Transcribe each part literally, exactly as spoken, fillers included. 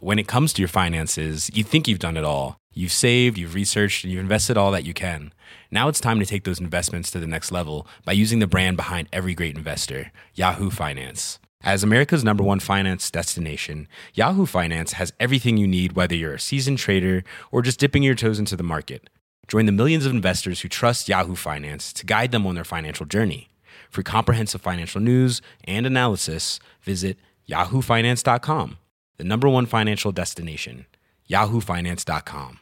when it comes to your finances, you think you've done it all. You've saved, you've researched, and you've invested all that you can. Now it's time to take those investments to the next level by using the brand behind every great investor, Yahoo Finance. As America's number one finance destination, Yahoo Finance has everything you need, whether you're a seasoned trader or just dipping your toes into the market. Join the millions of investors who trust Yahoo Finance to guide them on their financial journey. For comprehensive financial news and analysis, visit yahoo finance dot com, the number one financial destination, yahoo finance dot com.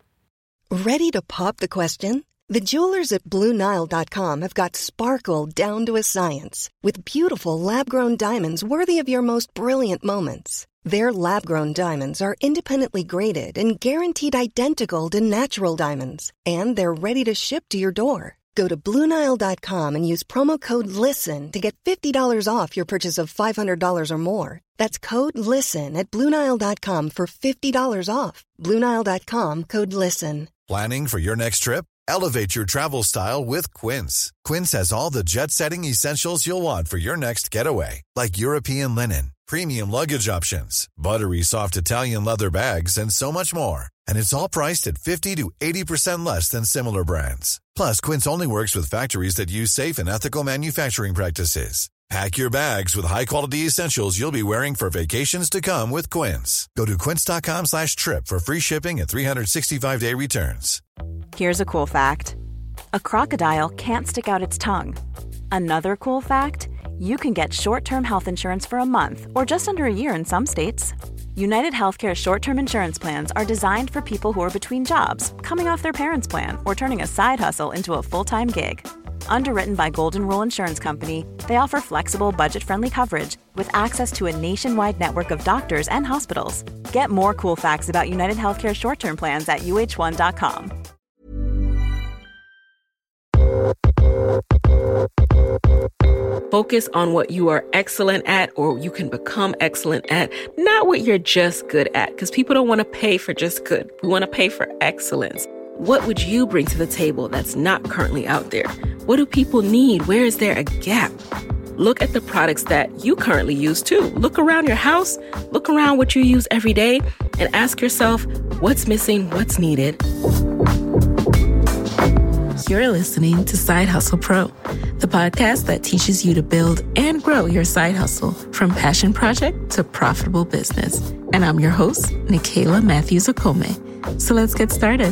Ready to pop the question? The jewelers at Blue Nile dot com have got sparkle down to a science with beautiful lab-grown diamonds worthy of your most brilliant moments. Their lab-grown diamonds are independently graded and guaranteed identical to natural diamonds, and they're ready to ship to your door. Go to Blue Nile dot com and use promo code LISTEN to get fifty dollars off your purchase of five hundred dollars or more. That's code LISTEN at Blue Nile dot com for fifty dollars off. Blue Nile dot com, code LISTEN. Planning for your next trip? Elevate your travel style with Quince. Quince has all the jet-setting essentials you'll want for your next getaway, like European linen, premium luggage options, buttery soft Italian leather bags, and so much more. And it's all priced at fifty to eighty percent less than similar brands. Plus, Quince only works with factories that use safe and ethical manufacturing practices. Pack your bags with high-quality essentials you'll be wearing for vacations to come with Quince. Go to quince dot com slash trip for free shipping and three sixty-five day returns. Here's a cool fact. A crocodile can't stick out its tongue. Another cool fact, you can get short-term health insurance for a month or just under a year in some states. United Healthcare short-term insurance plans are designed for people who are between jobs, coming off their parents' plan, or turning a side hustle into a full-time gig. Underwritten by Golden Rule Insurance Company, they offer flexible, budget-friendly coverage with access to a nationwide network of doctors and hospitals. Get more cool facts about United Healthcare short-term plans at U H one dot com. Focus on what you are excellent at or you can become excellent at, not what you're just good at, because people don't want to pay for just good. We want to pay for excellence. What would you bring to the table that's not currently out there? What do people need? Where is there a gap? Look at the products that you currently use too. Look around your house, look around what you use every day, and ask yourself, what's missing, what's needed? You're listening to Side Hustle Pro, the podcast that teaches you to build and grow your side hustle from passion project to profitable business. And I'm your host, Nicaila Matthews Okome. So let's get started.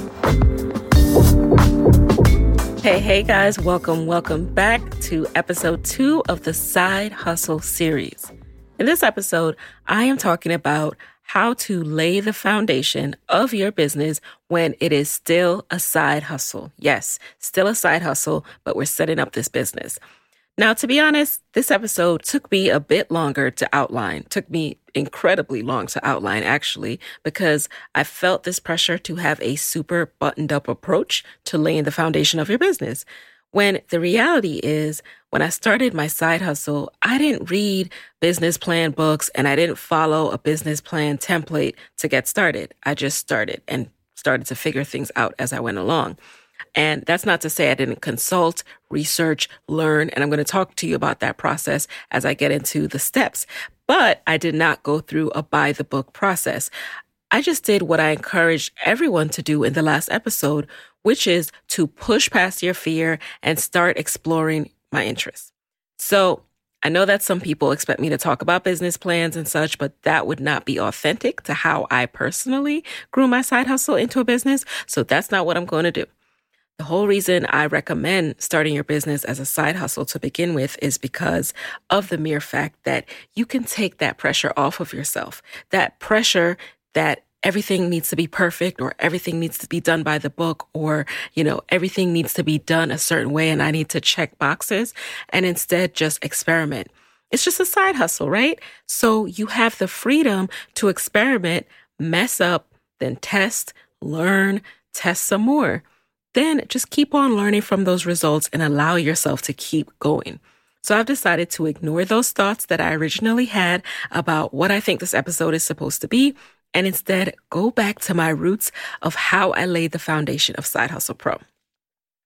Hey, hey guys, welcome, welcome back to episode two of the Side Hustle series. In this episode, I am talking about how to lay the foundation of your business when it is still a side hustle. Yes, still a side hustle, but we're setting up this business. Now, to be honest, this episode took me a bit longer to outline, took me incredibly long to outline, actually, because I felt this pressure to have a super buttoned up approach to laying the foundation of your business. When the reality is, when I started my side hustle, I didn't read business plan books and I didn't follow a business plan template to get started. I just started and started to figure things out as I went along. And that's not to say I didn't consult, research, learn, and I'm going to talk to you about that process as I get into the steps. But I did not go through a buy the book process. I just did what I encouraged everyone to do in the last episode, which is to push past your fear and start exploring my interests. So I know that some people expect me to talk about business plans and such, but that would not be authentic to how I personally grew my side hustle into a business. So that's not what I'm going to do. The whole reason I recommend starting your business as a side hustle to begin with is because of the mere fact that you can take that pressure off of yourself, that pressure that everything needs to be perfect or everything needs to be done by the book or, you know, everything needs to be done a certain way and I need to check boxes and instead just experiment. It's just a side hustle, right? So you have the freedom to experiment, mess up, then test, learn, test some more. Then just keep on learning from those results and allow yourself to keep going. So I've decided to ignore those thoughts that I originally had about what I think this episode is supposed to be and instead go back to my roots of how I laid the foundation of Side Hustle Pro.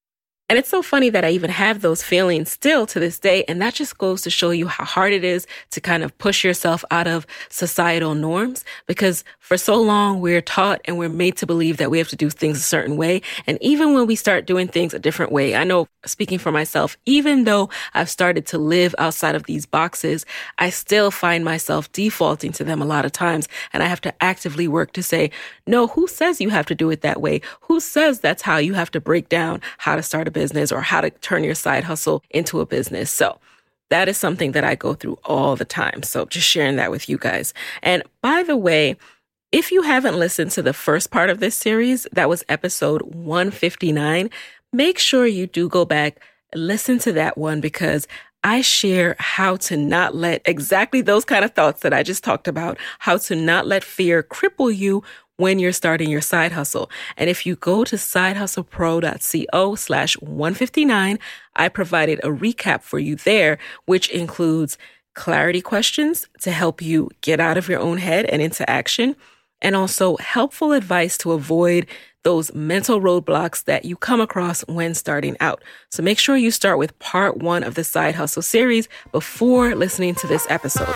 And it's so funny that I even have those feelings still to this day. And that just goes to show you how hard it is to kind of push yourself out of societal norms, because for so long we're taught and we're made to believe that we have to do things a certain way. And even when we start doing things a different way, I know, speaking for myself, even though I've started to live outside of these boxes, I still find myself defaulting to them a lot of times. And I have to actively work to say, no, who says you have to do it that way? Who says that's how you have to break down how to start a business or how to turn your side hustle into a business? So that is something that I go through all the time. So just sharing that with you guys. And by the way, if you haven't listened to the first part of this series, that was episode one fifty-nine, make sure you do go back, listen to that one, because I share how to not let exactly those kind of thoughts that I just talked about, how to not let fear cripple you when you're starting your side hustle. And if you go to sidehustlepro.co slash 159, I provided a recap for you there, which includes clarity questions to help you get out of your own head and into action, and also helpful advice to avoid those mental roadblocks that you come across when starting out. So make sure you start with part one of the Side Hustle series before listening to this episode.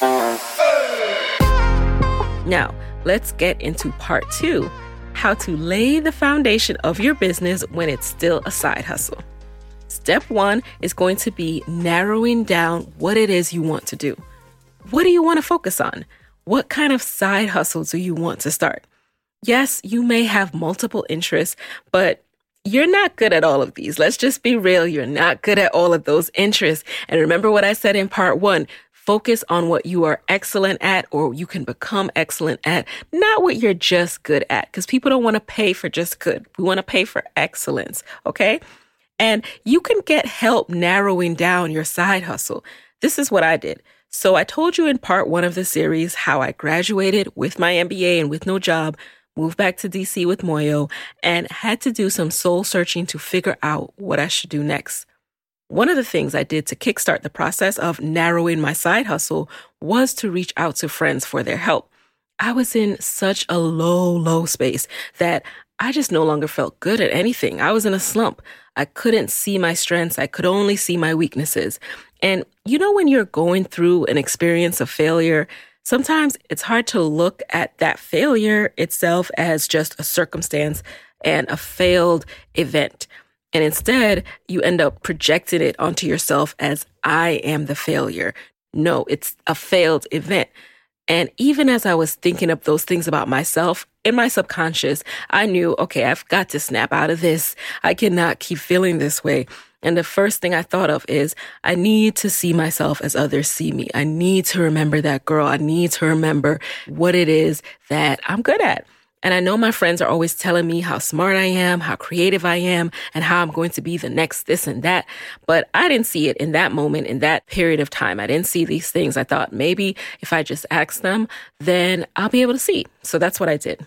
Now, let's get into part two, how to lay the foundation of your business when it's still a side hustle. Step one is going to be narrowing down what it is you want to do. What do you want to focus on? What kind of side hustle do you want to start? Yes, you may have multiple interests, but you're not good at all of these. Let's just be real. You're not good at all of those interests. And remember what I said in part one. Focus on what you are excellent at or you can become excellent at, not what you're just good at, because people don't want to pay for just good. We want to pay for excellence, okay? And you can get help narrowing down your side hustle. This is what I did. So I told you in part one of the series how I graduated with my M B A and with no job, moved back to D C with Moyo, and had to do some soul searching to figure out what I should do next. One of the things I did to kickstart the process of narrowing my side hustle was to reach out to friends for their help. I was in such a low, low space that I just no longer felt good at anything. I was in a slump. I couldn't see my strengths. I could only see my weaknesses. And you know, when you're going through an experience of failure, sometimes it's hard to look at that failure itself as just a circumstance and a failed event. And instead, you end up projecting it onto yourself as I am the failure. No, it's a failed event. And even as I was thinking of those things about myself, in my subconscious, I knew, okay, I've got to snap out of this. I cannot keep feeling this way. And the first thing I thought of is I need to see myself as others see me. I need to remember that girl. I need to remember what it is that I'm good at. And I know my friends are always telling me how smart I am, how creative I am, and how I'm going to be the next this and that. But I didn't see it in that moment, in that period of time. I didn't see these things. I thought maybe if I just ask them, then I'll be able to see. So that's what I did.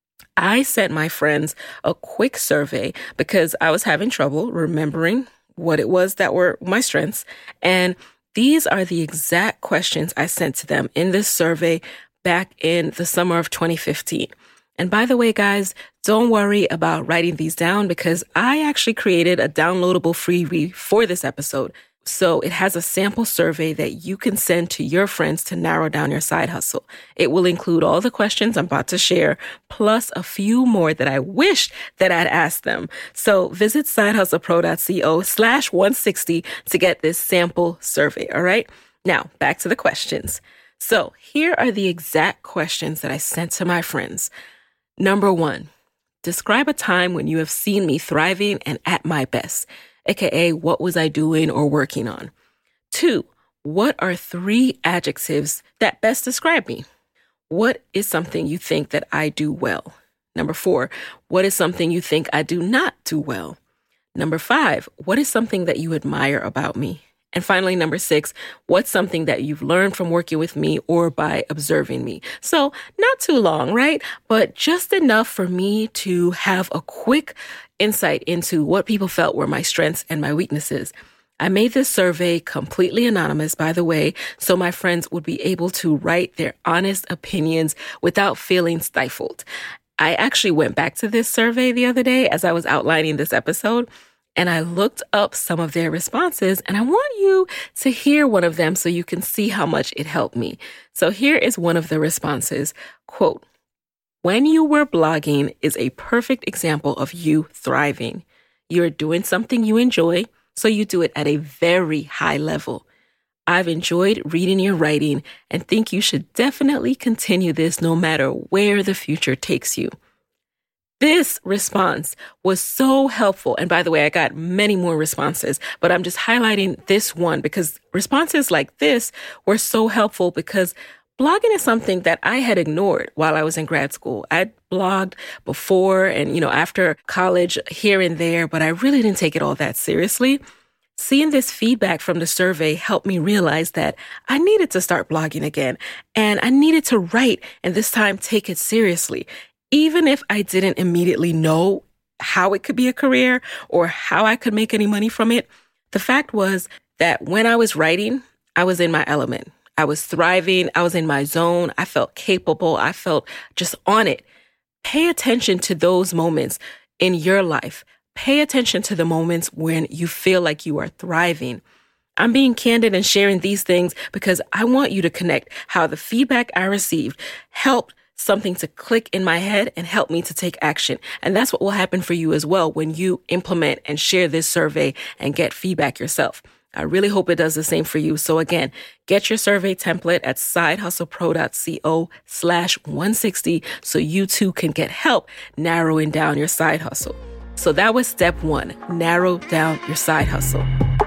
I sent my friends a quick survey because I was having trouble remembering what it was that were my strengths. And these are the exact questions I sent to them in this survey back in the summer of twenty fifteen. And by the way, guys, don't worry about writing these down because I actually created a downloadable freebie for this episode. So it has a sample survey that you can send to your friends to narrow down your side hustle. It will include all the questions I'm about to share, plus a few more that I wish that I'd asked them. So visit sidehustlepro.co slash 160 to get this sample survey. All right. Now back to the questions. So here are the exact questions that I sent to my friends. Number one, describe a time when you have seen me thriving and at my best, aka what was I doing or working on? Two, what are three adjectives that best describe me? What is something you think that I do well? Number four, what is something you think I do not do well? Number five, what is something that you admire about me? And finally, number six, what's something that you've learned from working with me or by observing me? So not too long, right? But just enough for me to have a quick insight into what people felt were my strengths and my weaknesses. I made this survey completely anonymous, by the way, so my friends would be able to write their honest opinions without feeling stifled. I actually went back to this survey the other day as I was outlining this episode. and I looked up some of their responses, and I want you to hear one of them so you can see how much it helped me. So here is one of the responses. Quote, "When you were blogging is a perfect example of you thriving. You're doing something you enjoy, so you do it at a very high level. I've enjoyed reading your writing and think you should definitely continue this no matter where the future takes you." This response was so helpful. And by the way, I got many more responses, but I'm just highlighting this one because responses like this were so helpful because blogging is something that I had ignored while I was in grad school. I'd blogged before and, you know, after college here and there, but I really didn't take it all that seriously. Seeing this feedback from the survey helped me realize that I needed to start blogging again and I needed to write and this time take it seriously. Even if I didn't immediately know how it could be a career or how I could make any money from it, the fact was that when I was writing, I was in my element. I was thriving. I was in my zone. I felt capable. I felt just on it. Pay attention to those moments in your life. Pay attention to the moments when you feel like you are thriving. I'm being candid and sharing these things because I want you to connect how the feedback I received helped something to click in my head and help me to take action. And that's what will happen for you as well when you implement and share this survey and get feedback yourself. I really hope it does the same for you. So again, get your survey template at sidehustlepro.co slash 160 so you too can get help narrowing down your side hustle. So that was step one, narrow down your side hustle.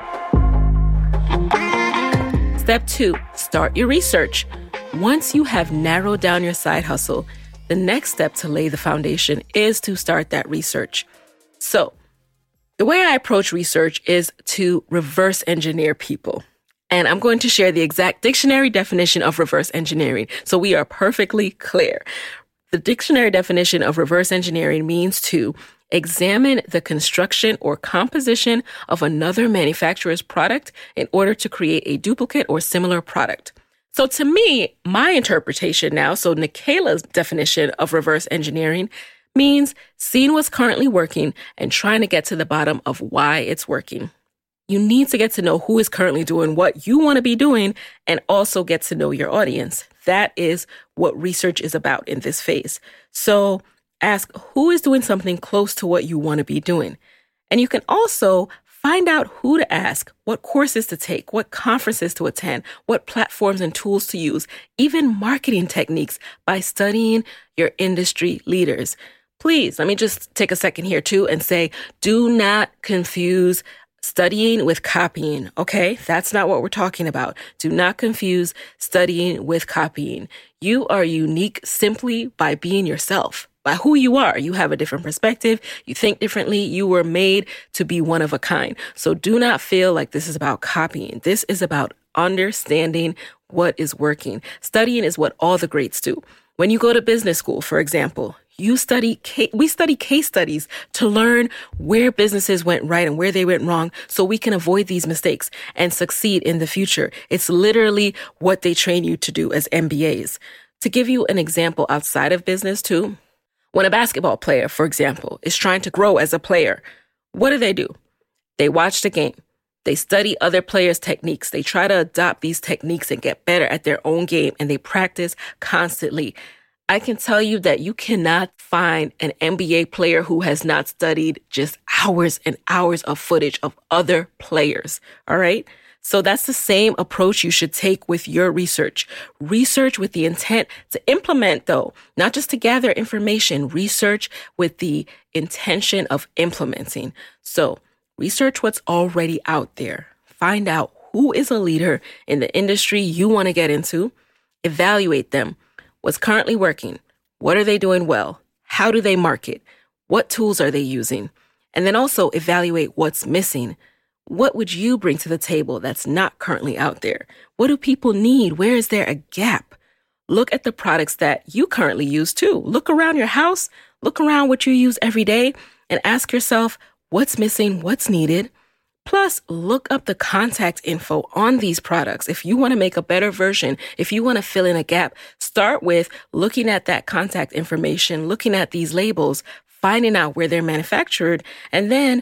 Step two, start your research. Once you have narrowed down your side hustle, the next step to lay the foundation is to start that research. So the way I approach research is to reverse engineer people. And I'm going to share the exact dictionary definition of reverse engineering so we are perfectly clear. The dictionary definition of reverse engineering means to examine the construction or composition of another manufacturer's product in order to create a duplicate or similar product. So to me, my interpretation now, so Nikayla's definition of reverse engineering means seeing what's currently working and trying to get to the bottom of why it's working. You need to get to know who is currently doing what you want to be doing and also get to know your audience. That is what research is about in this phase. So ask who is doing something close to what you want to be doing. And you can also find out who to ask, what courses to take, what conferences to attend, what platforms and tools to use, even marketing techniques by studying your industry leaders. Please, let me just take a second here too and say, do not confuse studying with copying, okay? That's not what we're talking about. Do not confuse studying with copying. You are unique simply by being yourself. By who you are. You have a different perspective. You think differently. You were made to be one of a kind. So do not feel like this is about copying. This is about understanding what is working. Studying is what all the greats do. When you go to business school, for example, you study, ca- we study case studies to learn where businesses went right and where they went wrong so we can avoid these mistakes and succeed in the future. It's literally what they train you to do as M B As. To give you an example outside of business too, when a basketball player, for example, is trying to grow as a player, what do they do? They watch the game. They study other players' techniques. They try to adopt these techniques and get better at their own game, and they practice constantly. I can tell you that you cannot find an N B A player who has not studied just hours and hours of footage of other players, all right? So that's the same approach you should take with your research. Research with the intent to implement, though, not just to gather information. Research with the intention of implementing. So research what's already out there. Find out who is a leader in the industry you want to get into. Evaluate them. What's currently working? What are they doing well? How do they market? What tools are they using? And then also evaluate what's missing. What would you bring to the table that's not currently out there? What do people need? Where is there a gap? Look at the products that you currently use too. Look around your house, look around what you use every day, and ask yourself what's missing, what's needed. Plus, look up the contact info on these products. If you want to make a better version, if you want to fill in a gap, start with looking at that contact information, looking at these labels, finding out where they're manufactured, and then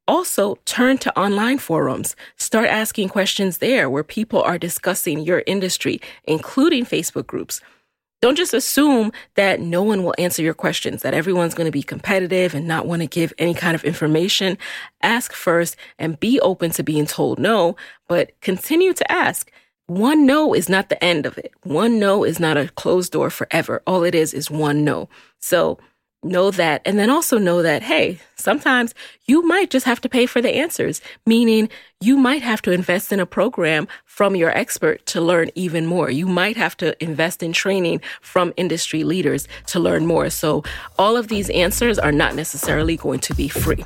Also, turn to online forums. Start asking questions there where people are discussing your industry, including Facebook groups. Don't just assume that no one will answer your questions, that everyone's going to be competitive and not want to give any kind of information. Ask first and be open to being told no, but continue to ask. One no is not the end of it. One no is not a closed door forever. All it is is one no. So know that. And then also know that, hey, sometimes you might just have to pay for the answers, meaning you might have to invest in a program from your expert to learn even more. You might have to invest in training from industry leaders to learn more. So all of these answers are not necessarily going to be free.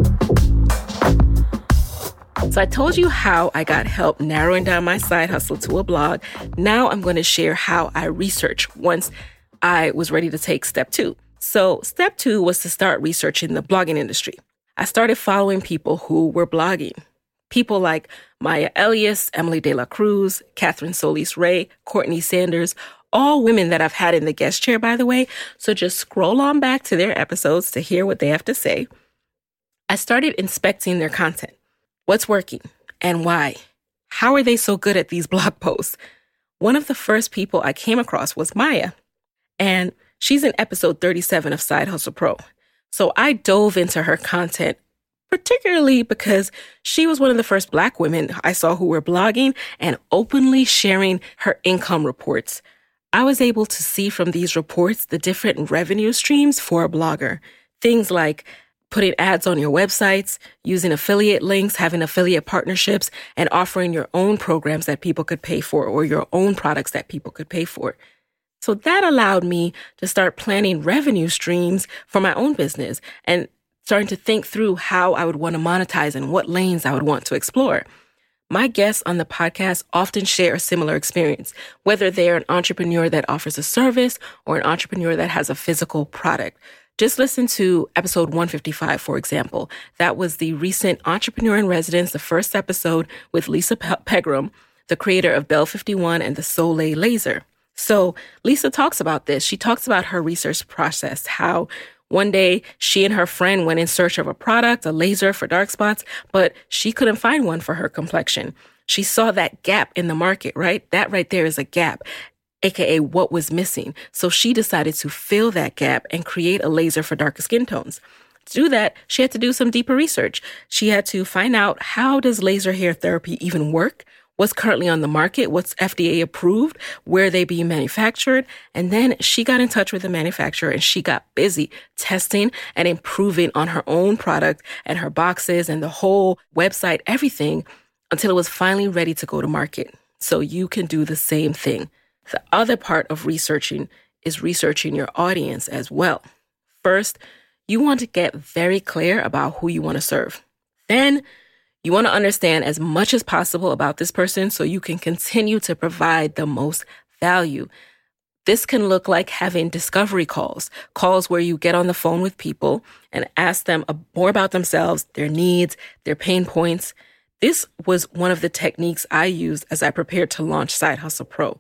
So I told you how I got help narrowing down my side hustle to a blog. Now I'm going to share how I researched once I was ready to take step two. So step two was to start researching the blogging industry. I started following people who were blogging. People like Maya Elias, Emily De La Cruz, Catherine Solis-Ray, Courtney Sanders, all women that I've had in the guest chair, by the way. So just scroll on back to their episodes to hear what they have to say. I started inspecting their content. What's working and why? How are they so good at these blog posts? One of the first people I came across was Maya, and she's in episode thirty-seven of Side Hustle Pro. So I dove into her content, particularly because she was one of the first Black women I saw who were blogging and openly sharing her income reports. I was able to see from these reports the different revenue streams for a blogger. Things like putting ads on your websites, using affiliate links, having affiliate partnerships, and offering your own programs that people could pay for or your own products that people could pay for. So that allowed me to start planning revenue streams for my own business and starting to think through how I would want to monetize and what lanes I would want to explore. My guests on the podcast often share a similar experience, whether they're an entrepreneur that offers a service or an entrepreneur that has a physical product. Just listen to episode one fifty-five, for example. That was the recent Entrepreneur in Residence, the first episode with Lisa Pegram, the creator of Bell fifty-one and the Soleil Laser. So Lisa talks about this. She talks about her research process, how one day she and her friend went in search of a product, a laser for dark spots, but she couldn't find one for her complexion. She saw that gap in the market, right? That right there is a gap, aka what was missing. So she decided to fill that gap and create a laser for darker skin tones. To do that, she had to do some deeper research. She had to find out, how does laser hair therapy even work? What's currently on the market, what's F D A approved, where they being manufactured. And then she got in touch with the manufacturer and she got busy testing and improving on her own product and her boxes and the whole website, everything, until it was finally ready to go to market. So you can do the same thing. The other part of researching is researching your audience as well. First, you want to get very clear about who you want to serve. Then you want to understand as much as possible about this person so you can continue to provide the most value. This can look like having discovery calls, calls where you get on the phone with people and ask them more about themselves, their needs, their pain points. This was one of the techniques I used as I prepared to launch Side Hustle Pro.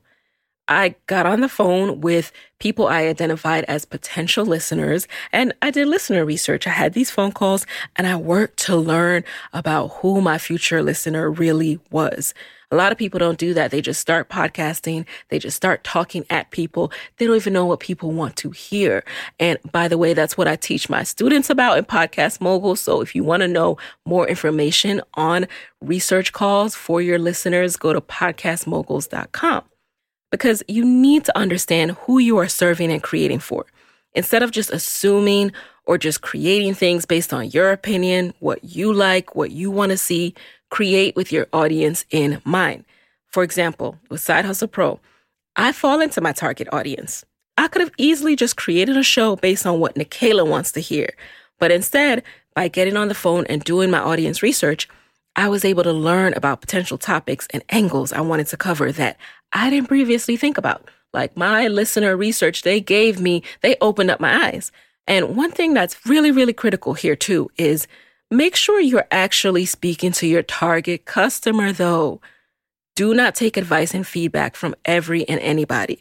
I got on the phone with people I identified as potential listeners, and I did listener research. I had these phone calls, and I worked to learn about who my future listener really was. A lot of people don't do that. They just start podcasting. They just start talking at people. They don't even know what people want to hear. And by the way, that's what I teach my students about in Podcast Mogul. So if you want to know more information on research calls for your listeners, go to podcast moguls dot com. Because you need to understand who you are serving and creating for. Instead of just assuming or just creating things based on your opinion, what you like, what you want to see, create with your audience in mind. For example, with Side Hustle Pro, I fall into my target audience. I could have easily just created a show based on what Nicaila wants to hear. But instead, by getting on the phone and doing my audience research, I was able to learn about potential topics and angles I wanted to cover that I didn't previously think about. Like my listener research they gave me, they opened up my eyes. And one thing that's really, really critical here too is make sure you're actually speaking to your target customer though. Do not take advice and feedback from every and anybody.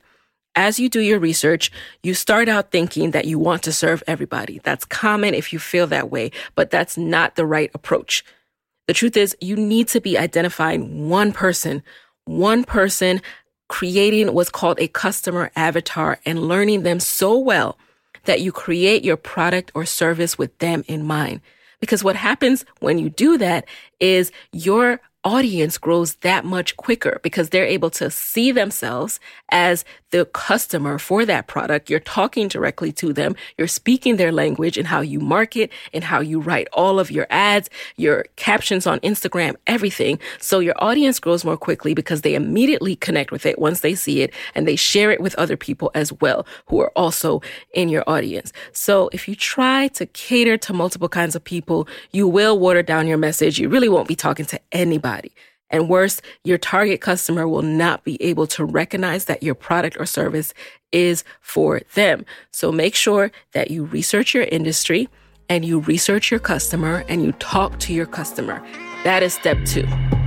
As you do your research, you start out thinking that you want to serve everybody. That's common if you feel that way, but that's not the right approach. The truth is, you need to be identifying one person, one person, creating what's called a customer avatar and learning them so well that you create your product or service with them in mind. Because what happens when you do that is your audience grows that much quicker because they're able to see themselves as the customer for that product. You're talking directly to them. You're speaking their language and how you market and how you write all of your ads, your captions on Instagram, everything. So your audience grows more quickly because they immediately connect with it once they see it, and they share it with other people as well who are also in your audience. So if you try to cater to multiple kinds of people, you will water down your message. You really won't be talking to anybody. And worse, your target customer will not be able to recognize that your product or service is for them. So make sure that you research your industry and you research your customer and you talk to your customer. That is step two.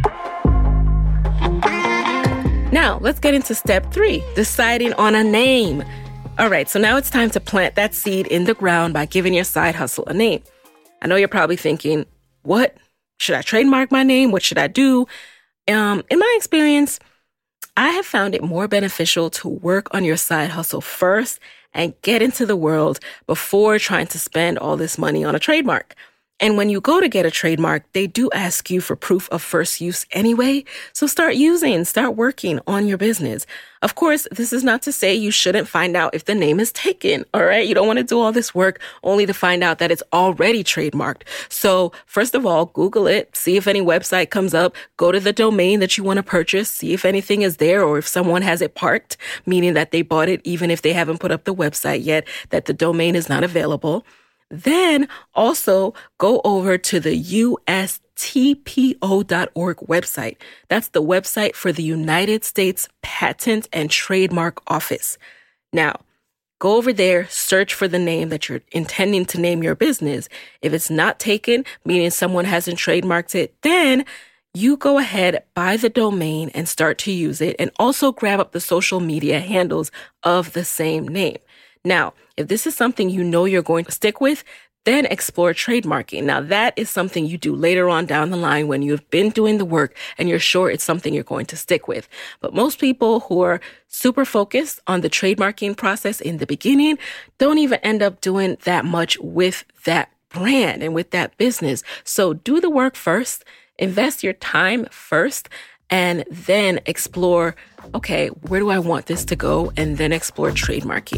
Now, let's get into step three, deciding on a name. All right, so now it's time to plant that seed in the ground by giving your side hustle a name. I know you're probably thinking, what? Should I trademark my name? What should I do? Um, in my experience, I have found it more beneficial to work on your side hustle first and get into the world before trying to spend all this money on a trademark. And when you go to get a trademark, they do ask you for proof of first use anyway. So start using, start working on your business. Of course, this is not to say you shouldn't find out if the name is taken, all right? You don't want to do all this work only to find out that it's already trademarked. So first of all, Google it, see if any website comes up, go to the domain that you want to purchase, see if anything is there or if someone has it parked, meaning that they bought it even if they haven't put up the website yet, that the domain is not available. Then also go over to the U S T P O dot org website. That's the website for the United States Patent and Trademark Office. Now, go over there, search for the name that you're intending to name your business. If it's not taken, meaning someone hasn't trademarked it, then you go ahead, buy the domain and start to use it, and also grab up the social media handles of the same name. Now, if this is something you know you're going to stick with, then explore trademarking. Now, that is something you do later on down the line when you've been doing the work and you're sure it's something you're going to stick with. But most people who are super focused on the trademarking process in the beginning don't even end up doing that much with that brand and with that business. So do the work first, invest your time first, and then explore, okay, where do I want this to go? And then explore trademarking.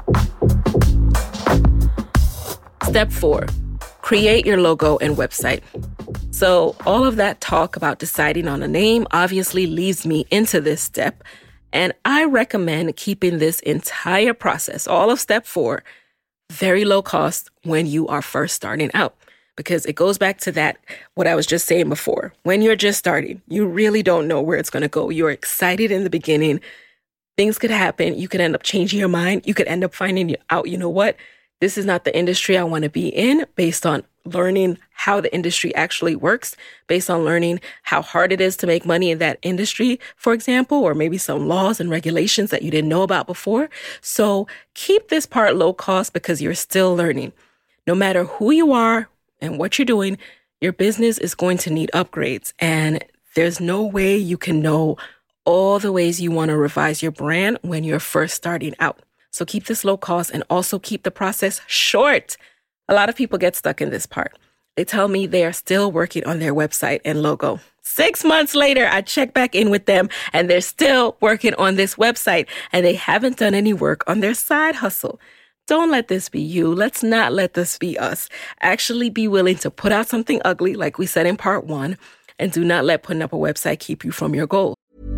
Step four, create your logo and website. So all of that talk about deciding on a name obviously leads me into this step. And I recommend keeping this entire process, all of step four, very low cost when you are first starting out. Because it goes back to that, what I was just saying before. When you're just starting, you really don't know where it's going to go. You're excited in the beginning. Things could happen. You could end up changing your mind. You could end up finding out, you know what? This is not the industry I want to be in, based on learning how the industry actually works, based on learning how hard it is to make money in that industry, for example, or maybe some laws and regulations that you didn't know about before. So keep this part low cost because you're still learning. No matter who you are and what you're doing, your business is going to need upgrades. And there's no way you can know all the ways you want to revise your brand when you're first starting out. So keep this low cost and also keep the process short. A lot of people get stuck in this part. They tell me they are still working on their website and logo. Six months later, I check back in with them and they're still working on this website and they haven't done any work on their side hustle. Don't let this be you. Let's not let this be us. Actually be willing to put out something ugly, like we said in part one, and do not let putting up a website keep you from your goal.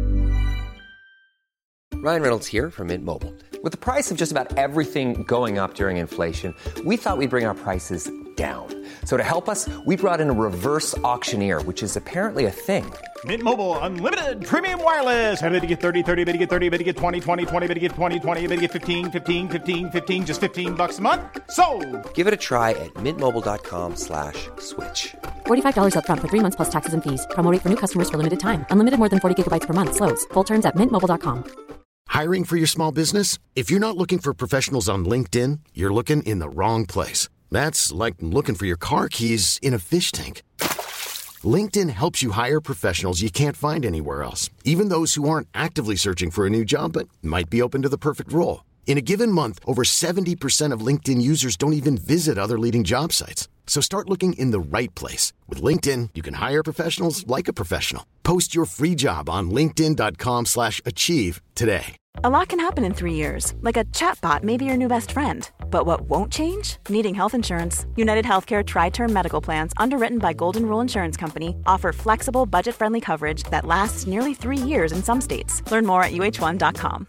Ryan Reynolds here from Mint Mobile. With the price of just about everything going up during inflation, we thought we'd bring our prices down. So to help us, we brought in a reverse auctioneer, which is apparently a thing. Mint Mobile Unlimited Premium Wireless. How to get thirty, thirty, how to get thirty, how to get twenty, twenty, twenty, how to get twenty, twenty, how to get fifteen, fifteen, fifteen, fifteen, just fifteen bucks a month? Sold! Give it a try at mintmobile.com slash switch. forty-five dollars up front for three months plus taxes and fees. Promo rate for new customers for limited time. Unlimited more than forty gigabytes per month. Slows full terms at mint mobile dot com. Hiring for your small business? If you're not looking for professionals on LinkedIn, you're looking in the wrong place. That's like looking for your car keys in a fish tank. LinkedIn helps you hire professionals you can't find anywhere else, even those who aren't actively searching for a new job but might be open to the perfect role. In a given month, over seventy percent of LinkedIn users don't even visit other leading job sites. So start looking in the right place. With LinkedIn, you can hire professionals like a professional. Post your free job on linkedin.com slash achieve today. A lot can happen in three years, like a chatbot may be your new best friend. But what won't change? Needing health insurance. United Healthcare Tri-Term Medical Plans, underwritten by Golden Rule Insurance Company, offer flexible, budget-friendly coverage that lasts nearly three years in some states. Learn more at U H one dot com.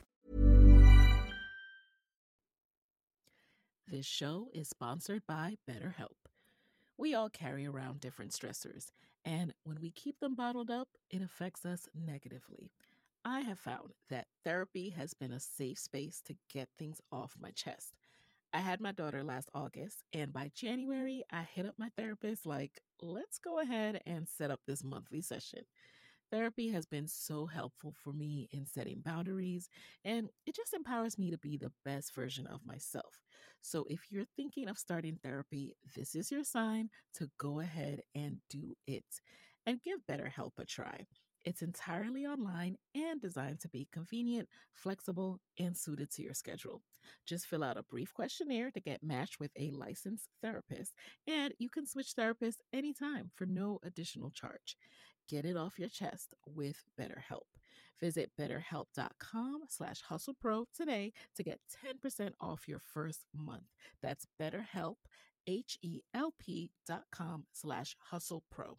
This show is sponsored by BetterHelp. We all carry around different stressors, and when we keep them bottled up, it affects us negatively. I have found that therapy has been a safe space to get things off my chest. I had my daughter last August, and by January, I hit up my therapist like, let's go ahead and set up this monthly session. Therapy has been so helpful for me in setting boundaries, and it just empowers me to be the best version of myself. So if you're thinking of starting therapy, this is your sign to go ahead and do it and give BetterHelp a try. It's entirely online and designed to be convenient, flexible, and suited to your schedule. Just fill out a brief questionnaire to get matched with a licensed therapist, and you can switch therapists anytime for no additional charge. Get it off your chest with BetterHelp. Visit betterhelp.com slash hustlepro today to get ten percent off your first month. That's BetterHelp, H-E-L-P dot com slash hustlepro.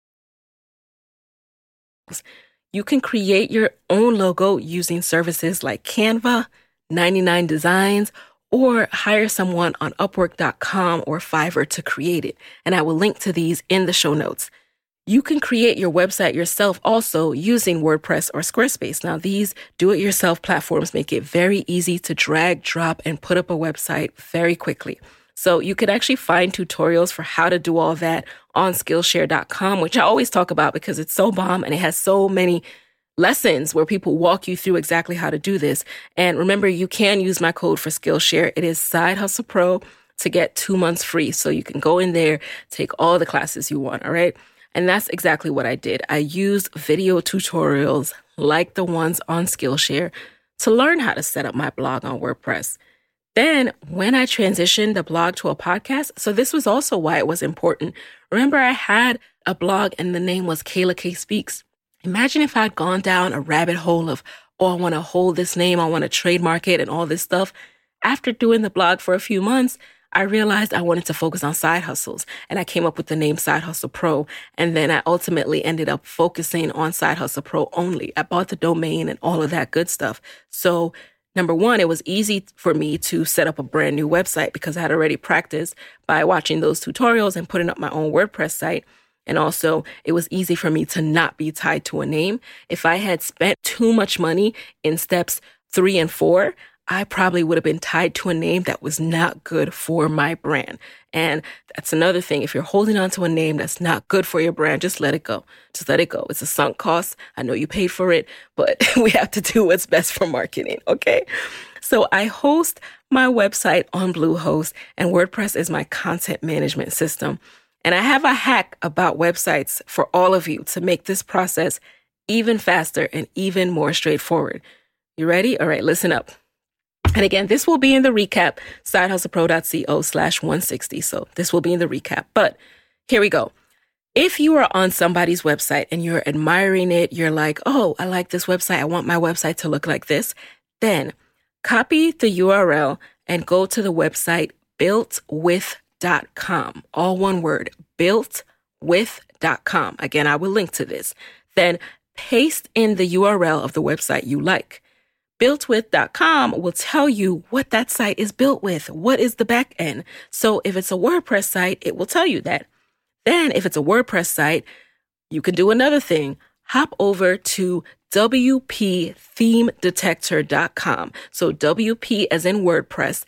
You can create your own logo using services like Canva, ninety-nine Designs, or hire someone on Upwork dot com or Fiverr to create it. And I will link to these in the show notes. You can create your website yourself also using WordPress or Squarespace. Now, these do-it-yourself platforms make it very easy to drag, drop, and put up a website very quickly. So you could actually find tutorials for how to do all that on Skillshare dot com, which I always talk about because it's so bomb and it has so many lessons where people walk you through exactly how to do this. And remember, you can use my code for Skillshare. It is Side Hustle Pro to get two months free. So you can go in there, take all the classes you want, all right? And that's exactly what I did. I used video tutorials like the ones on Skillshare to learn how to set up my blog on WordPress. Then when I transitioned the blog to a podcast, so this was also why it was important. Remember, I had a blog and the name was Kayla K Speaks. Imagine if I'd gone down a rabbit hole of, oh, I want to hold this name, I want to trademark it and all this stuff. After doing the blog for a few months, I realized I wanted to focus on side hustles, and I came up with the name Side Hustle Pro. And then I ultimately ended up focusing on Side Hustle Pro only. I bought the domain and all of that good stuff. So number one, it was easy for me to set up a brand new website because I had already practiced by watching those tutorials and putting up my own WordPress site. And also, it was easy for me to not be tied to a name. If I had spent too much money in steps three and four, I probably would have been tied to a name that was not good for my brand. And that's another thing. If you're holding on to a name that's not good for your brand, just let it go. Just let it go. It's a sunk cost. I know you paid for it, but we have to do what's best for marketing, okay? So I host my website on Bluehost, and WordPress is my content management system. And I have a hack about websites for all of you to make this process even faster and even more straightforward. You ready? All right, listen up. And again, this will be in the recap, sidehustlepro.co slash 160. So this will be in the recap. But here we go. If you are on somebody's website and you're admiring it, you're like, oh, I like this website. I want my website to look like this. Then copy the U R L and go to the website built with dot com. All one word, built with dot com. Again, I will link to this. Then paste in the U R L of the website you like. built with dot com will tell you what that site is built with. What is the back end? So if it's a WordPress site, it will tell you that. Then if it's a WordPress site, you can do another thing. Hop over to W P theme detector dot com. So W P as in WordPress,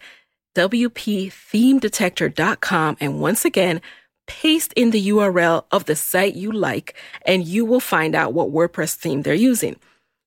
W P theme detector dot com. And once again, paste in the U R L of the site you like, and you will find out what WordPress theme they're using.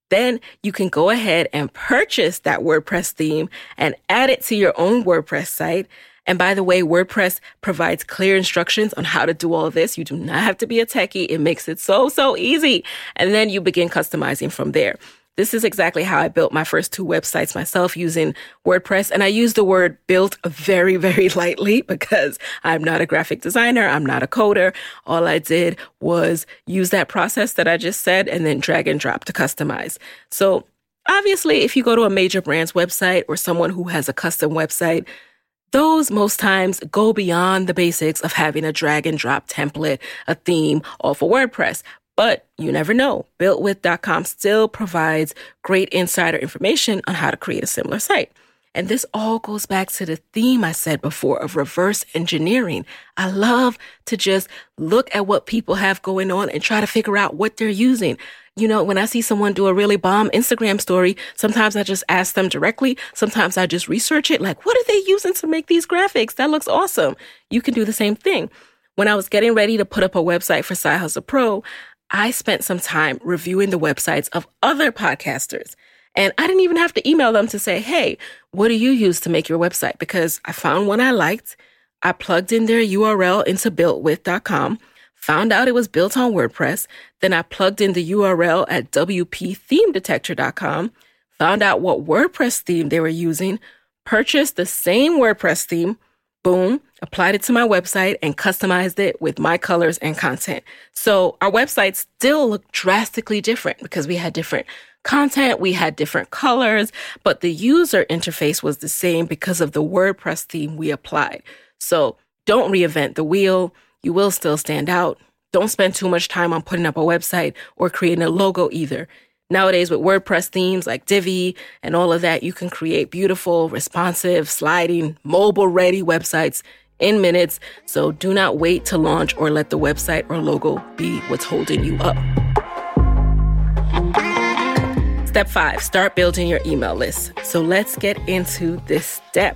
Then you can go ahead and purchase that WordPress theme and add it to your own WordPress site. And by the way, WordPress provides clear instructions on how to do all of this. You do not have to be a techie. It makes it so, so easy. And then you begin customizing from there. This is exactly how I built my first two websites myself using WordPress. And I use the word built very, very lightly because I'm not a graphic designer. I'm not a coder. All I did was use that process that I just said and then drag and drop to customize. So obviously, if you go to a major brand's website or someone who has a custom website, those most times go beyond the basics of having a drag and drop template, a theme, all for WordPress. But you never know. built with dot com still provides great insider information on how to create a similar site. And this all goes back to the theme I said before of reverse engineering. I love to just look at what people have going on and try to figure out what they're using. You know, when I see someone do a really bomb Instagram story, sometimes I just ask them directly. Sometimes I just research it. Like, what are they using to make these graphics? That looks awesome. You can do the same thing. When I was getting ready to put up a website for Side Hustle Pro, I spent some time reviewing the websites of other podcasters. And I didn't even have to email them to say, hey, what do you use to make your website? Because I found one I liked. I plugged in their U R L into built with dot com, found out it was built on WordPress. Then I plugged in the U R L at w p theme detector dot com, found out what WordPress theme they were using, purchased the same WordPress theme, boom, applied it to my website and customized it with my colors and content. So our website still looked drastically different because we had different content, we had different colors, but the user interface was the same because of the WordPress theme we applied. So don't reinvent the wheel. You will still stand out. Don't spend too much time on putting up a website or creating a logo either. Nowadays with WordPress themes like Divi and all of that, you can create beautiful, responsive, sliding, mobile-ready websites in minutes. So do not wait to launch or let the website or logo be what's holding you up. Step five, start building your email list. So let's get into this step.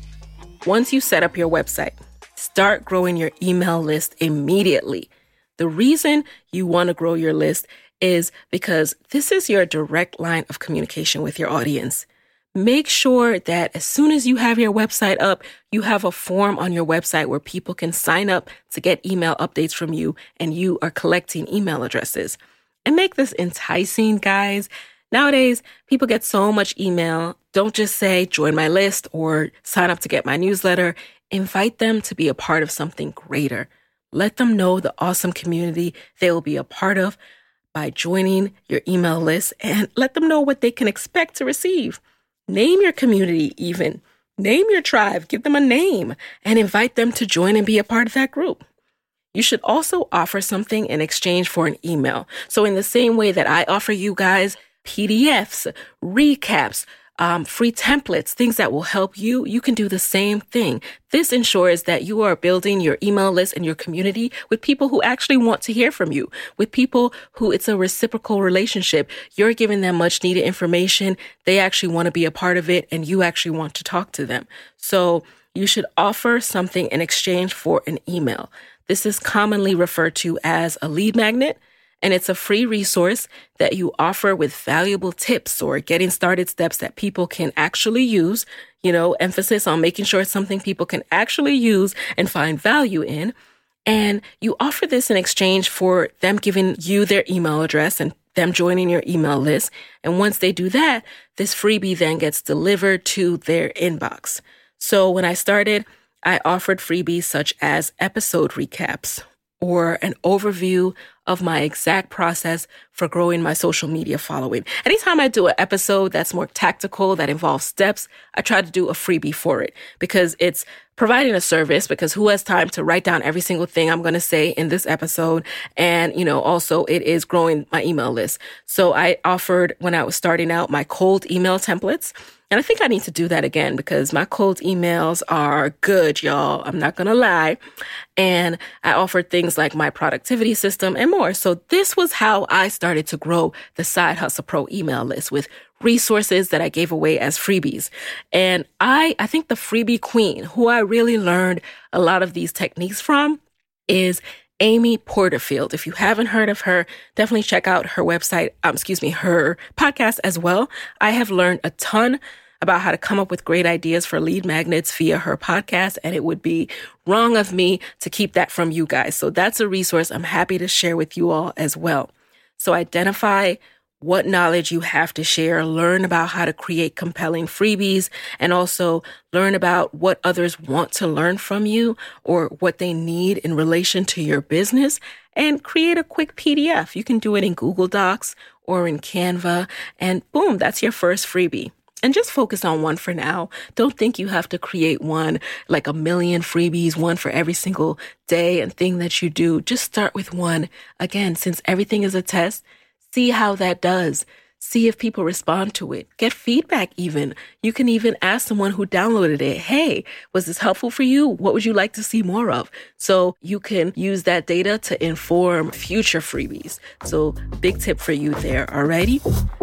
Once you set up your website, start growing your email list immediately. The reason you want to grow your list is because this is your direct line of communication with your audience. Make sure that as soon as you have your website up, you have a form on your website where people can sign up to get email updates from you and you are collecting email addresses. And make this enticing, guys. Nowadays, people get so much email. Don't just say, join my list or sign up to get my newsletter. Invite them to be a part of something greater. Let them know the awesome community they will be a part of by joining your email list, and let them know what they can expect to receive. Name your community even. Name your tribe. Give them a name and invite them to join and be a part of that group. You should also offer something in exchange for an email. So in the same way that I offer you guys P D Fs, recaps, um, free templates, things that will help you, you can do the same thing. This ensures that you are building your email list and your community with people who actually want to hear from you, with people who it's a reciprocal relationship. You're giving them much needed information. They actually want to be a part of it, and you actually want to talk to them. So you should offer something in exchange for an email. This is commonly referred to as a lead magnet. And it's a free resource that you offer with valuable tips or getting started steps that people can actually use, you know, emphasis on making sure it's something people can actually use and find value in. And you offer this in exchange for them giving you their email address and them joining your email list. And once they do that, this freebie then gets delivered to their inbox. So when I started, I offered freebies such as episode recaps or an overview of my exact process for growing my social media following. Anytime I do an episode that's more tactical, that involves steps, I try to do a freebie for it because it's providing a service, because who has time to write down every single thing I'm going to say in this episode? And, you know, also it is growing my email list. So I offered, when I was starting out, my cold email templates. And I think I need to do that again because my cold emails are good, y'all. I'm not going to lie. And I offered things like my productivity system and more. So this was how I started to grow the Side Hustle Pro email list with resources that I gave away as freebies. And I, I think the freebie queen, who I really learned a lot of these techniques from, is Amy Porterfield. If you haven't heard of her, definitely check out her website, um, excuse me, her podcast as well. I have learned a ton about how to come up with great ideas for lead magnets via her podcast, and it would be wrong of me to keep that from you guys. So that's a resource I'm happy to share with you all as well. So identify what knowledge you have to share, learn about how to create compelling freebies, and also learn about what others want to learn from you or what they need in relation to your business, and create a quick P D F. You can do it in Google Docs or in Canva, and boom, that's your first freebie. And just focus on one for now. Don't think you have to create one, like a million freebies, one for every single day and thing that you do. Just start with one. Again, since everything is a test, see how that does. See if people respond to it. Get feedback even. You can even ask someone who downloaded it, hey, was this helpful for you? What would you like to see more of? So you can use that data to inform future freebies. So big tip for you there, alrighty?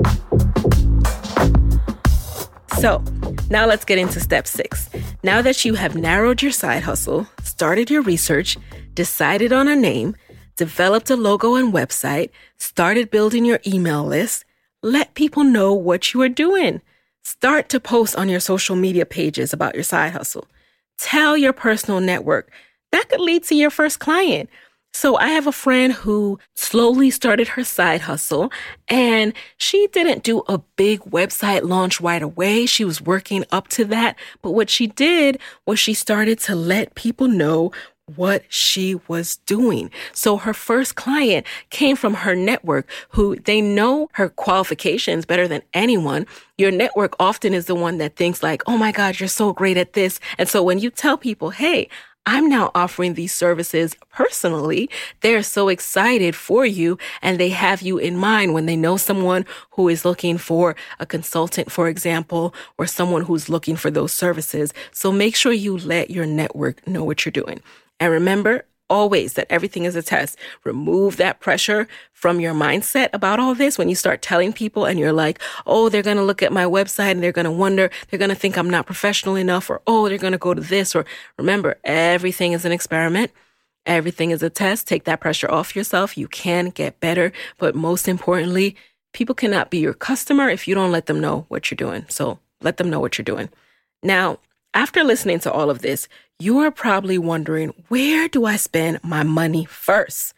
So now let's get into step six. Now that you have narrowed your side hustle, started your research, decided on a name, developed a logo and website, started building your email list, let people know what you are doing. Start to post on your social media pages about your side hustle. Tell your personal network. That could lead to your first client. So I have a friend who slowly started her side hustle, and she didn't do a big website launch right away. She was working up to that. But what she did was she started to let people know what she was doing. So her first client came from her network, who they know her qualifications better than anyone. Your network often is the one that thinks like, oh my God, you're so great at this. And so when you tell people, hey, I'm now offering these services personally, they're so excited for you, and they have you in mind when they know someone who is looking for a consultant, for example, or someone who's looking for those services. So make sure you let your network know what you're doing. And remember always that everything is a test. Remove that pressure from your mindset about all this. When you start telling people and you're like, oh, they're going to look at my website and they're going to wonder, they're going to think I'm not professional enough, or, oh, they're going to go to this. Or remember, everything is an experiment. Everything is a test. Take that pressure off yourself. You can get better. But most importantly, people cannot be your customer if you don't let them know what you're doing. So let them know what you're doing. Now, after listening to all of this, you are probably wondering, where do I spend my money first?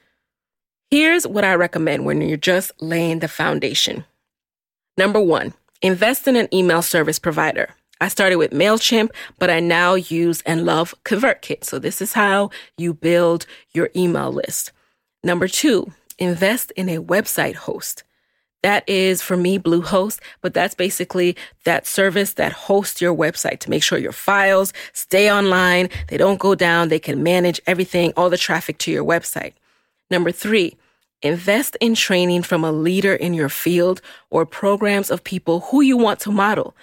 Here's what I recommend when you're just laying the foundation. Number one, invest in an email service provider. I started with MailChimp, but I now use and love ConvertKit. So this is how you build your email list. Number two, invest in a website host. That is, for me, Bluehost, but that's basically that service that hosts your website to make sure your files stay online, they don't go down, they can manage everything, all the traffic to your website. Number three, invest in training from a leader in your field or programs of people who you want to model.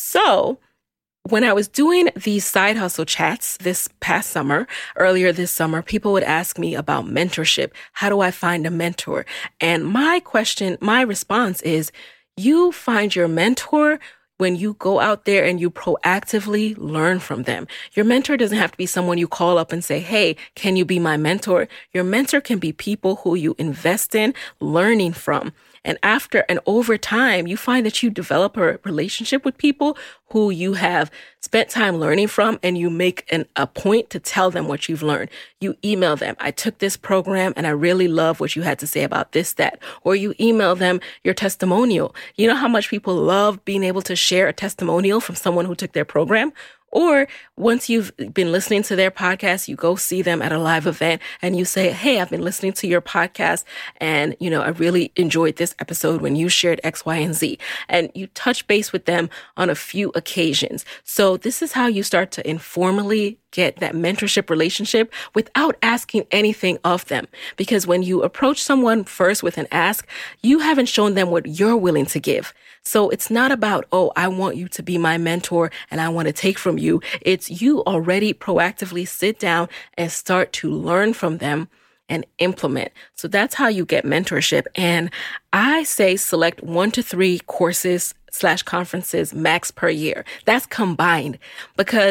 So when I was doing these side hustle chats this past summer, earlier this summer, people would ask me about mentorship. How do I find a mentor? And my question, my response is, you find your mentor when you go out there and you proactively learn from them. Your mentor doesn't have to be someone you call up and say, hey, can you be my mentor? Your mentor can be people who you invest in learning from. And after and over time, you find that you develop a relationship with people who you have spent time learning from, and you make an, a point to tell them what you've learned. You email them, I took this program and I really love what you had to say about this, that. Or you email them your testimonial. You know how much people love being able to share a testimonial from someone who took their program? Or once you've been listening to their podcast, you go see them at a live event and you say, hey, I've been listening to your podcast and, you know, I really enjoyed this episode when you shared X, Y, and Z. And you touch base with them on a few occasions. So this is how you start to informally get that mentorship relationship without asking anything of them. Because when you approach someone first with an ask, you haven't shown them what you're willing to give. So it's not about, oh, I want you to be my mentor and I want to take from you. It's you already proactively sit down and start to learn from them and implement. So that's how you get mentorship. And I say select one to three courses slash conferences max per year. That's combined, because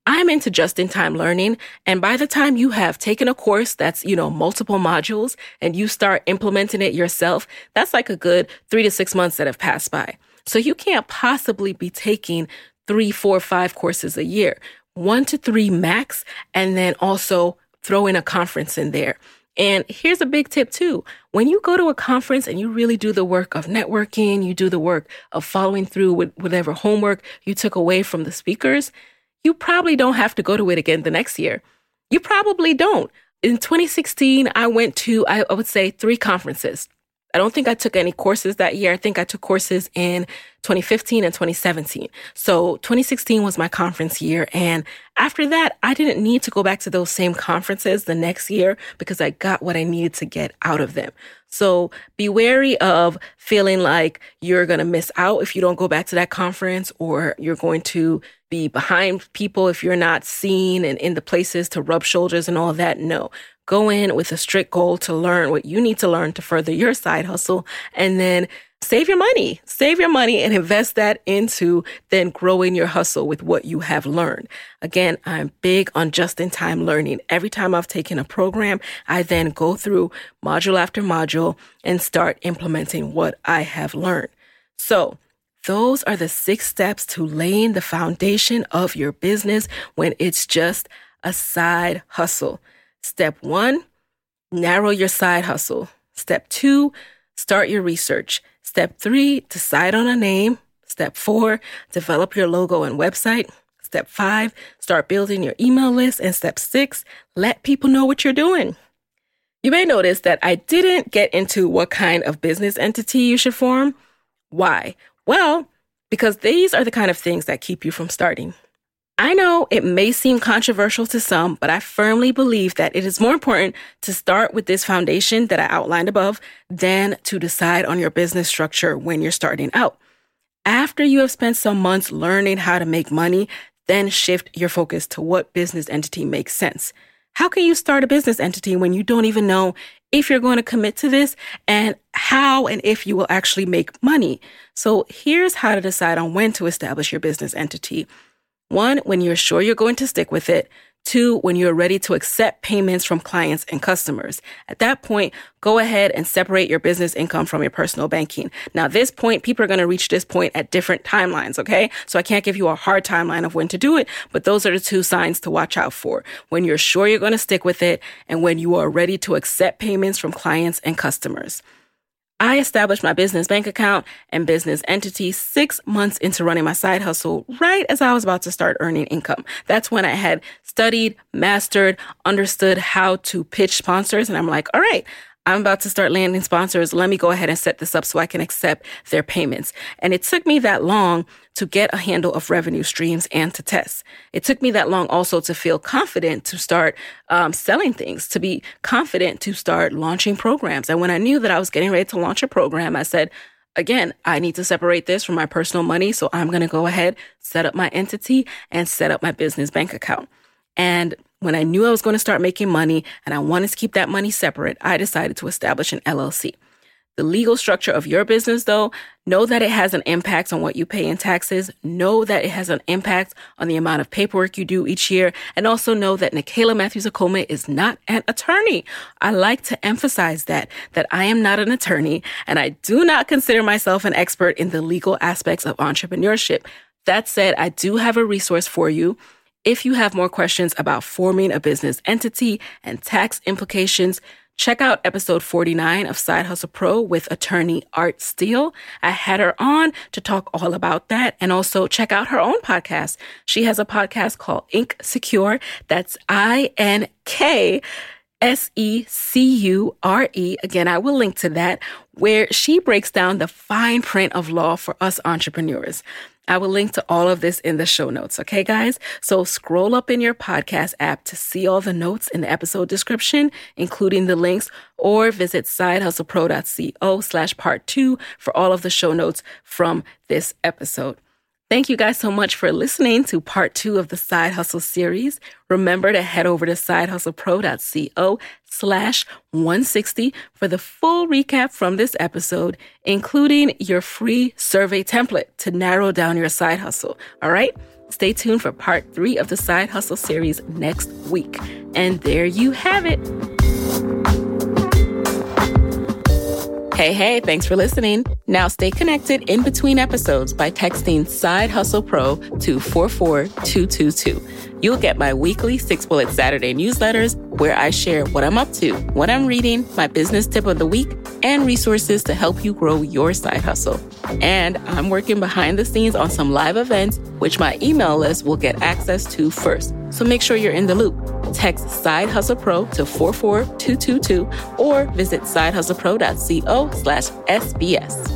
I'm into just-in-time learning, and by the time you have taken a course that's, you know, multiple modules and you start implementing it yourself, that's like a good three to six months that have passed by. So you can't possibly be taking three, four, five courses a year, one to three max, and then also throw in a conference in there. And here's a big tip too. When you go to a conference and you really do the work of networking, you do the work of following through with whatever homework you took away from the speakers, you probably don't have to go to it again the next year. You probably don't. In twenty sixteen, I went to, I would say, three conferences. I don't think I took any courses that year. I think I took courses in twenty fifteen and twenty seventeen. So twenty sixteen was my conference year. And after that, I didn't need to go back to those same conferences the next year because I got what I needed to get out of them. So be wary of feeling like you're going to miss out if you don't go back to that conference, or you're going to be behind people if you're not seen and in the places to rub shoulders and all that. No. Go in with a strict goal to learn what you need to learn to further your side hustle, and then save your money. Save your money and invest that into then growing your hustle with what you have learned. Again, I'm big on just-in-time learning. Every time I've taken a program, I then go through module after module and start implementing what I have learned. So those are the six steps to laying the foundation of your business when it's just a side hustle. Step one, narrow your side hustle. Step two, start your research. Step three, decide on a name. Step four, develop your logo and website. Step five, start building your email list. And step six, let people know what you're doing. You may notice that I didn't get into what kind of business entity you should form. Why? Well, because these are the kind of things that keep you from starting. I know it may seem controversial to some, but I firmly believe that it is more important to start with this foundation that I outlined above than to decide on your business structure when you're starting out. After you have spent some months learning how to make money, then shift your focus to what business entity makes sense. How can you start a business entity when you don't even know if you're going to commit to this and how and if you will actually make money? So here's how to decide on when to establish your business entity. One, when you're sure you're going to stick with it. Two, when you're ready to accept payments from clients and customers. At that point, go ahead and separate your business income from your personal banking. Now, this point, people are going to reach this point at different timelines, okay? So I can't give you a hard timeline of when to do it, but those are the two signs to watch out for. When you're sure you're going to stick with it, and when you are ready to accept payments from clients and customers. I established my business bank account and business entity six months into running my side hustle, right as I was about to start earning income. That's when I had studied, mastered, understood how to pitch sponsors. And I'm like, all right, I'm about to start landing sponsors. Let me go ahead and set this up so I can accept their payments. And it took me that long to get a handle of revenue streams and to test. It took me that long also to feel confident to start um, selling things, to be confident to start launching programs. And when I knew that I was getting ready to launch a program, I said, again, I need to separate this from my personal money. So I'm going to go ahead, set up my entity and set up my business bank account. And when I knew I was going to start making money and I wanted to keep that money separate, I decided to establish an L L C. The legal structure of your business, though, know that it has an impact on what you pay in taxes. Know that it has an impact on the amount of paperwork you do each year. And also know that Nicaila Matthews-Okome is not an attorney. I like to emphasize that, that I am not an attorney, and I do not consider myself an expert in the legal aspects of entrepreneurship. That said, I do have a resource for you. If you have more questions about forming a business entity and tax implications, check out episode forty-nine of Side Hustle Pro with attorney Art Steele. I had her on to talk all about that, and also check out her own podcast. She has a podcast called Ink Secure. That's I N K S E C U R E. Again, I will link to that, where she breaks down the fine print of law for us entrepreneurs. I will link to all of this in the show notes. Okay, guys? So scroll up in your podcast app to see all the notes in the episode description, including the links, or visit sidehustlepro.co slash part two for all of the show notes from this episode. Thank you guys so much for listening to part two of the Side Hustle series. Remember to head over to sidehustlepro.co slash 160 for the full recap from this episode, including your free survey template to narrow down your side hustle. All right? stay tuned for part three of the Side Hustle series next week. And there you have it. Hey, hey, thanks for listening. Now stay connected in between episodes by texting Side Hustle Pro to four four two two two. You'll get my weekly Six Bullet Saturday newsletters where I share what I'm up to, what I'm reading, my business tip of the week, and resources to help you grow your side hustle. And I'm working behind the scenes on some live events, which my email list will get access to first. So make sure you're in the loop. Text Side Hustle Pro to four four two two two or visit sidehustlepro.co slash SBS.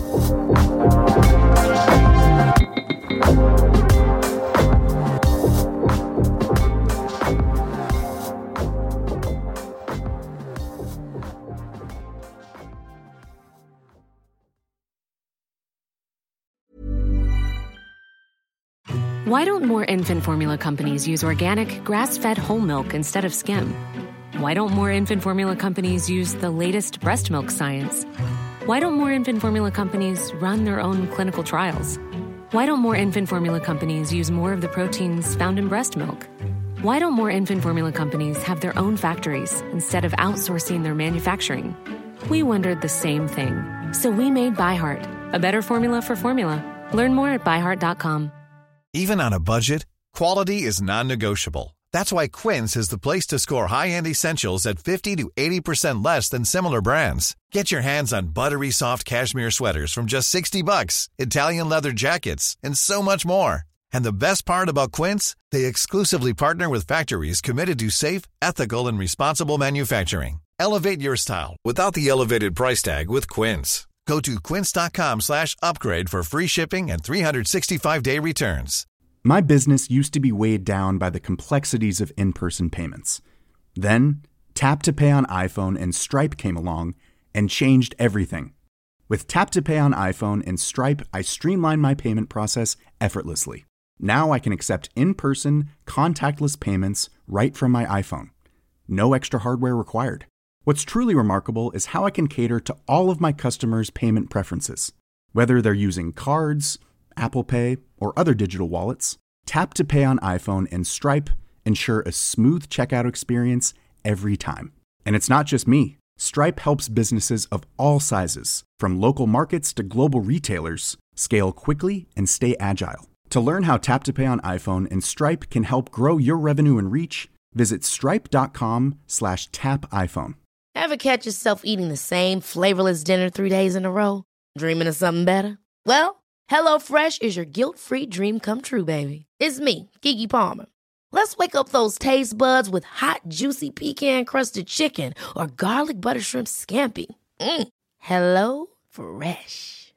Why don't more infant formula companies use organic, grass-fed whole milk instead of skim? Why don't more infant formula companies use the latest breast milk science? Why don't more infant formula companies run their own clinical trials? Why don't more infant formula companies use more of the proteins found in breast milk? Why don't more infant formula companies have their own factories instead of outsourcing their manufacturing? We wondered the same thing. So we made ByHeart, a better formula for formula. Learn more at by heart dot com. Even on a budget, quality is non-negotiable. That's why Quince is the place to score high-end essentials at fifty to eighty percent less than similar brands. Get your hands on buttery soft cashmere sweaters from just sixty bucks, Italian leather jackets, and so much more. And the best part about Quince, they exclusively partner with factories committed to safe, ethical, and responsible manufacturing. Elevate your style without the elevated price tag with Quince. Go to quince.com slash upgrade for free shipping and three sixty-five day returns. My business used to be weighed down by the complexities of in-person payments. Then, Tap to Pay on iPhone and Stripe came along and changed everything. With Tap to Pay on iPhone and Stripe, I streamlined my payment process effortlessly. Now I can accept in-person, contactless payments right from my iPhone. No extra hardware required. What's truly remarkable is how I can cater to all of my customers' payment preferences. Whether they're using cards, Apple Pay, or other digital wallets, Tap to Pay on iPhone and Stripe ensure a smooth checkout experience every time. And it's not just me. Stripe helps businesses of all sizes, from local markets to global retailers, scale quickly and stay agile. To learn how Tap to Pay on iPhone and Stripe can help grow your revenue and reach, visit stripe.com slash tap iPhone. Ever catch yourself eating the same flavorless dinner three days in a row? Dreaming of something better? Well, HelloFresh is your guilt-free dream come true, baby. It's me, Keke Palmer. Let's wake up those taste buds with hot, juicy pecan-crusted chicken or garlic butter shrimp scampi. Mm. Hello Fresh.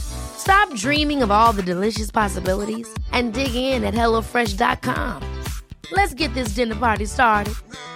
Stop dreaming of all the delicious possibilities and dig in at hello fresh dot com. Let's get this dinner party started.